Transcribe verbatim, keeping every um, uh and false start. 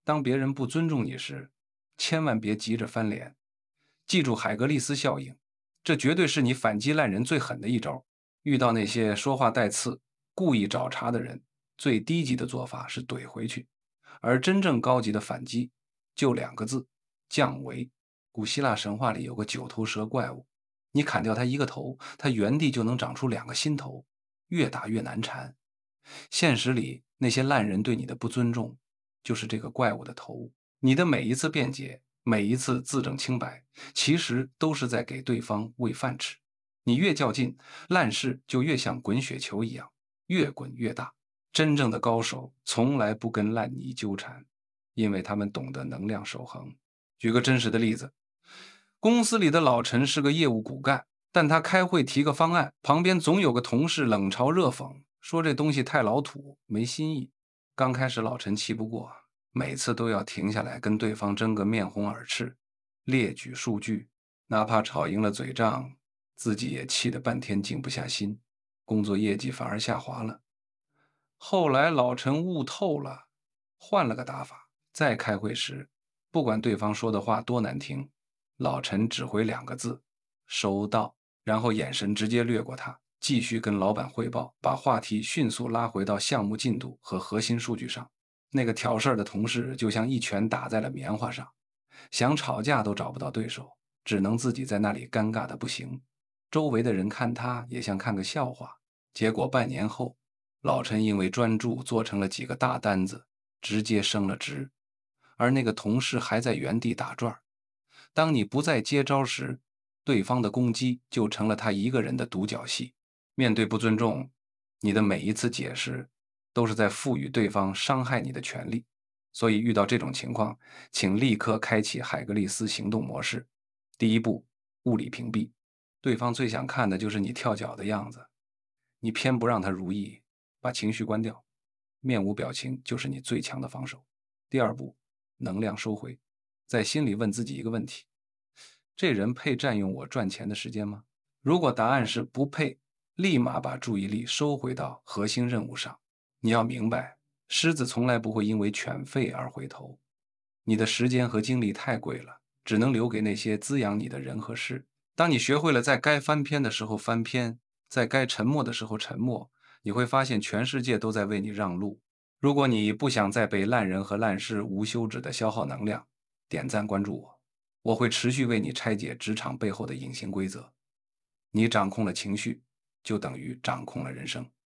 当别人不尊重你时，千万别急着翻脸。记住海格力斯效应，这绝对是你反击烂人最狠的一招。遇到那些说话带刺、故意找茬的人，最低级的做法是怼回去，而真正高级的反击就两个字：降维。古希腊神话里有个九头蛇怪物，你砍掉它一个头，它原地就能长出两个新头，越打越难缠。现实里那些烂人对你的不尊重，就是这个怪物的头。你的每一次辩解，每一次自证清白，其实都是在给对方喂饭吃。你越较劲，烂事就越像滚雪球一样，越滚越大。真正的高手从来不跟烂泥纠缠，因为他们懂得能量守恒。举个真实的例子，公司里的老陈是个业务骨干，但他开会提个方案，旁边总有个同事冷嘲热讽，说这东西太老土，没新意。刚开始老陈气不过，每次都要停下来跟对方争个面红耳赤，列举数据，哪怕吵赢了嘴仗，自己也气得半天静不下心，工作业绩反而下滑了。后来老陈悟透了，换了个打法，再开会时，不管对方说的话多难听，老陈只回两个字：收到，然后眼神直接掠过他，继续跟老板汇报，把话题迅速拉回到项目进度和核心数据上。那个挑事儿的同事就像一拳打在了棉花上，想吵架都找不到对手，只能自己在那里尴尬的不行。周围的人看他也像看个笑话。结果半年后，老陈因为专注做成了几个大单子，直接升了职，而那个同事还在原地打转。当你不再接招时，对方的攻击就成了他一个人的独角戏。面对不尊重，你的每一次解释都是在赋予对方伤害你的权利。所以遇到这种情况，请立刻开启海格力斯行动模式。第一步，物理屏蔽。对方最想看的就是你跳脚的样子，你偏不让他如意，把情绪关掉，面无表情就是你最强的防守。第二步，能量收回，在心里问自己一个问题：这人配占用我赚钱的时间吗？如果答案是不配，立马把注意力收回到核心任务上。你要明白，狮子从来不会因为犬吠而回头。你的时间和精力太贵了，只能留给那些滋养你的人和事。当你学会了在该翻篇的时候翻篇，在该沉默的时候沉默，你会发现全世界都在为你让路。如果你不想再被烂人和烂事无休止的消耗能量，点赞关注我，我会持续为你拆解职场背后的隐形规则。你掌控了情绪，就等于掌控了人生。